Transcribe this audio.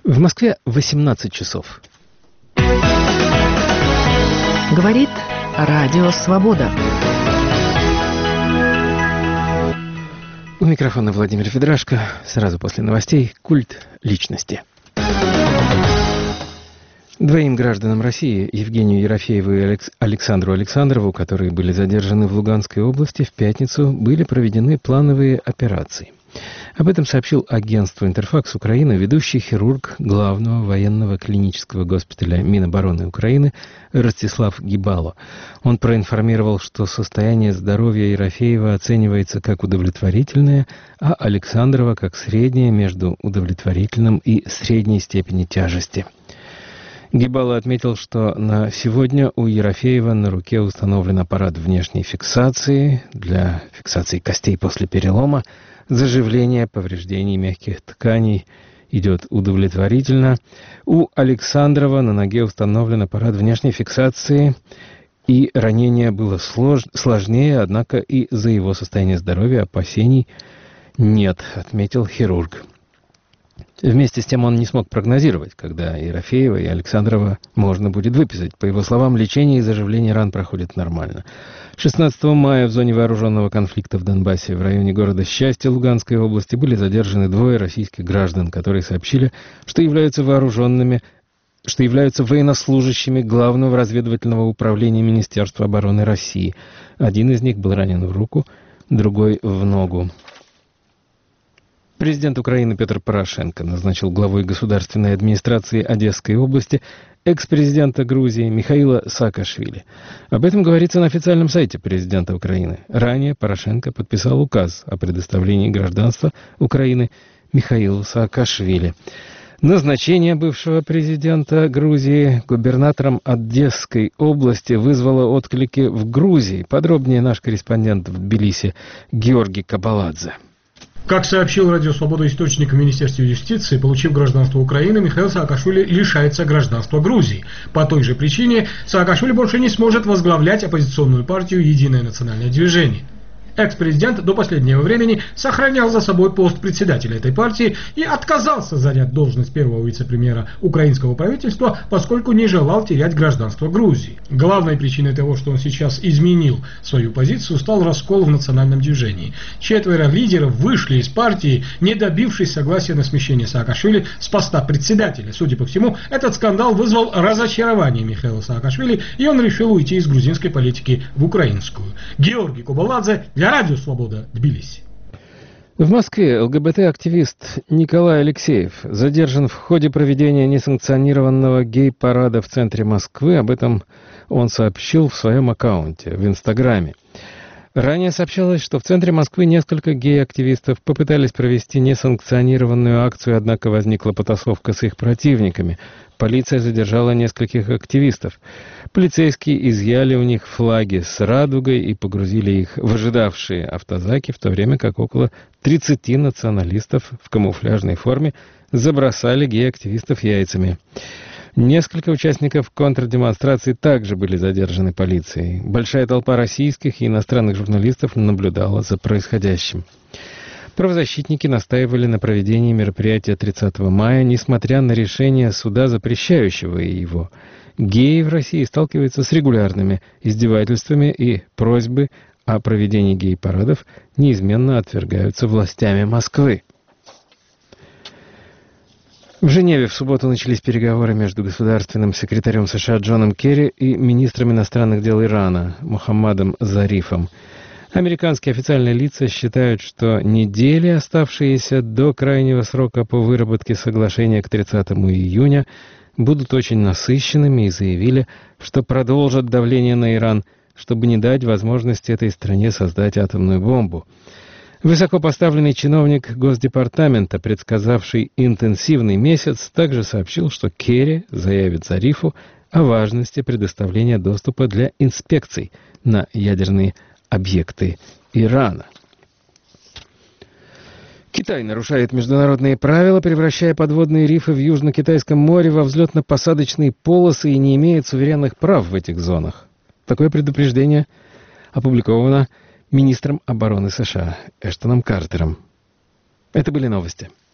В Москве 18 часов. Говорит Радио Свобода. У микрофона Владимир Федрашко. Сразу после новостей «Культ личности». Двоим гражданам России, Евгению Ерофееву и Александру Александрову, которые были задержаны в Луганской области, в пятницу были проведены плановые операции. Об этом сообщил агентству «Интерфакс Украина» ведущий хирург главного военного клинического госпиталя Минобороны Украины Ростислав Гибало. Он проинформировал, что состояние здоровья Ерофеева оценивается как удовлетворительное, а Александрова как среднее между удовлетворительным и средней степени тяжести. Гибало отметил, что на сегодня у Ерофеева на руке установлен аппарат внешней фиксации для фиксации костей после перелома. Заживление повреждений мягких тканей идет удовлетворительно. У Александрова на ноге установлен аппарат внешней фиксации, и ранение было сложнее, однако из-за его состояния здоровья опасений нет, отметил хирург. Вместе с тем он не смог прогнозировать, когда Ерофеева и Александрова можно будет выписать. По его словам, лечение и заживление ран проходит нормально. 16 мая в зоне вооруженного конфликта в Донбассе в районе города Счастье Луганской области были задержаны двое российских граждан, которые сообщили, что являются военнослужащими Главного разведывательного управления Министерства обороны России. Один из них был ранен в руку, другой в ногу. Президент Украины Петр Порошенко назначил главой государственной администрации Одесской области экс-президента Грузии Михаила Саакашвили. Об этом говорится на официальном сайте президента Украины. Ранее Порошенко подписал указ о предоставлении гражданства Украины Михаилу Саакашвили. Назначение бывшего президента Грузии губернатором Одесской области вызвало отклики в Грузии. Подробнее наш корреспондент в Тбилиси Георгий Кабаладзе. Как сообщил Радио Свобода источник в Министерстве юстиции, получив гражданство Украины, Михаил Саакашвили лишается гражданства Грузии. По той же причине Саакашвили больше не сможет возглавлять оппозиционную партию «Единое национальное движение». Экс-президент до последнего времени сохранял за собой пост председателя этой партии и отказался занять должность первого вице-премьера украинского правительства, поскольку не желал терять гражданство Грузии. Главной причиной того, что он сейчас изменил свою позицию, стал раскол в национальном движении. 4 лидеров вышли из партии, не добившись согласия на смещение Саакашвили с поста председателя. Судя по всему, этот скандал вызвал разочарование Михаила Саакашвили, и он решил уйти из грузинской политики в украинскую. Георгий Кабаладзе для Радио Свобода, Тбилиси. В Москве ЛГБТ-активист Николай Алексеев задержан в ходе проведения несанкционированного гей-парада в центре Москвы. Об этом он сообщил в своем аккаунте в Инстаграме. Ранее сообщалось, что в центре Москвы несколько гей-активистов попытались провести несанкционированную акцию, однако возникла потасовка с их противниками. Полиция задержала нескольких активистов. Полицейские изъяли у них флаги с радугой и погрузили их в ожидавшие автозаки, в то время как около 30 националистов в камуфляжной форме забросали гей-активистов яйцами. Несколько участников контрдемонстрации также были задержаны полицией. Большая толпа российских и иностранных журналистов наблюдала за происходящим. Правозащитники настаивали на проведении мероприятия 30 мая, несмотря на решение суда, запрещающего его. Геи в России сталкиваются с регулярными издевательствами, и просьбы о проведении гей-парадов неизменно отвергаются властями Москвы. В Женеве в субботу начались переговоры между государственным секретарем США Джоном Керри и министром иностранных дел Ирана Мохаммадом Зарифом. Американские официальные лица считают, что недели, оставшиеся до крайнего срока по выработке соглашения к 30 июня, будут очень насыщенными, и заявили, что продолжат давление на Иран, чтобы не дать возможности этой стране создать атомную бомбу. Высокопоставленный чиновник Госдепартамента, предсказавший интенсивный месяц, также сообщил, что Керри заявит Зарифу о важности предоставления доступа для инспекций на ядерные объекты Ирана. Китай нарушает международные правила, превращая подводные рифы в Южно-Китайском море во взлетно-посадочные полосы, и не имеет суверенных прав в этих зонах. Такое предупреждение опубликовано министром обороны США Эштоном Картером. Это были новости.